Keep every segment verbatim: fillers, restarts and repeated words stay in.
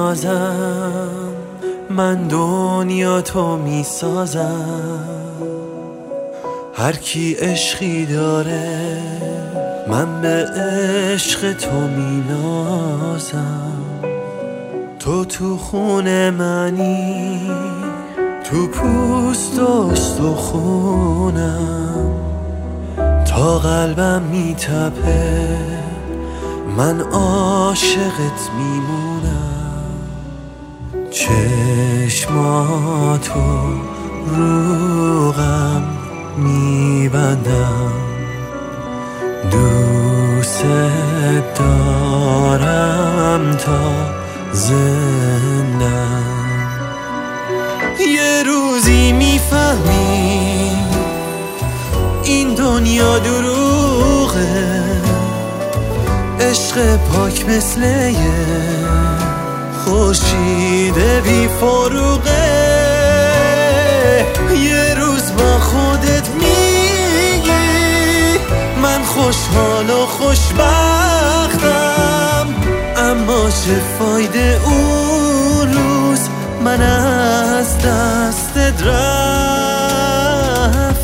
نازم، من دنیا تو می سازم. هر کی عشقی داره من به عشق تو می نازم. تو تو خون منی، تو پوست و استخونم، تا قلبم می تپه من عاشقت میمونم. چشماتو رو غم میبندم، دوست دارم تا زندم. یه روزی میفهمی این دنیا دروغه، عشق پاک مثل یه خورشید بی فروغه. یه روز با خودت میگی من خوشحال و خوشبختم، اما چه فایده اون روز من از دستت رفتم.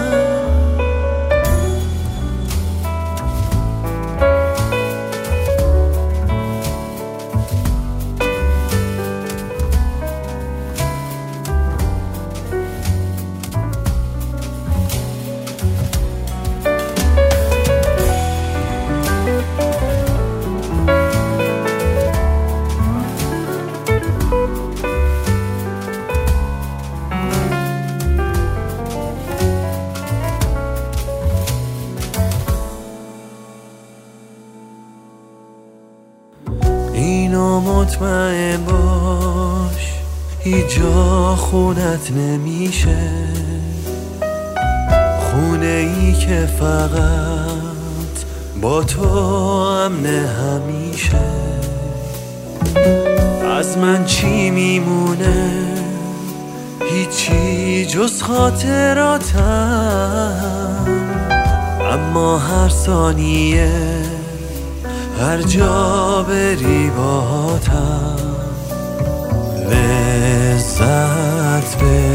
اینو مطمئن باش هیچ جا خونت نمیشه، خونه ای که فقط با تو امنه همیشه. از من چی میمونه؟ هیچی جز خاطراتم، اما هر ثانیه هر جا بری باهاتم. لذت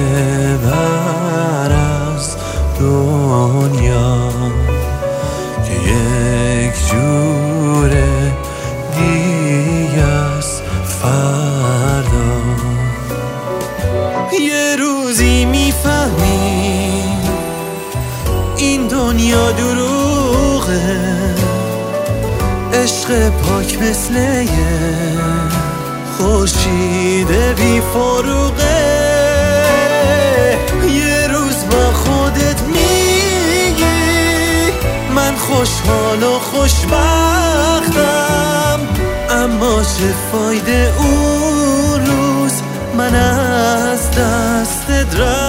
ببر از دنیا که یک جوره دیگه از فردا. یه روزی میفهمی این دنیا دروغه، عشق پاک مثل یه خورشید بی فروغه. یه روز با خودت میگی من خوشحال و خوشبختم، اما چه فایده اون روز من از دستت رفتم.